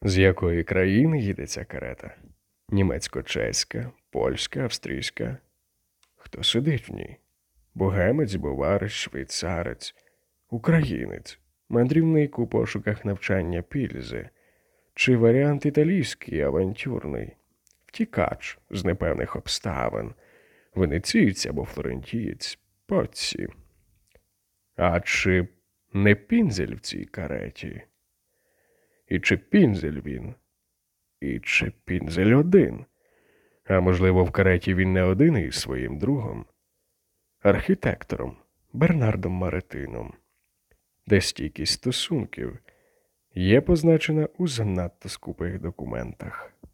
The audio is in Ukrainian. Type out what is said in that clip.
З якої країни їде ця карета? Німецько-чеська, польська, австрійська? Хто сидить в ній? Богемець, буварець, швейцарець, українець, мандрівник у пошуках навчання пільзи, чи варіант італійський, авантюрний, втікач з непевних обставин, венеційць або флорентієць, поці. А чи не Пінзель в цій кареті? І чи Пінзель він? І чи Пінзель один? А можливо, в кареті він не один із своїм другом? Архітектором Бернардом Маретином, де стійкість стосунків є позначена у занадто скупих документах.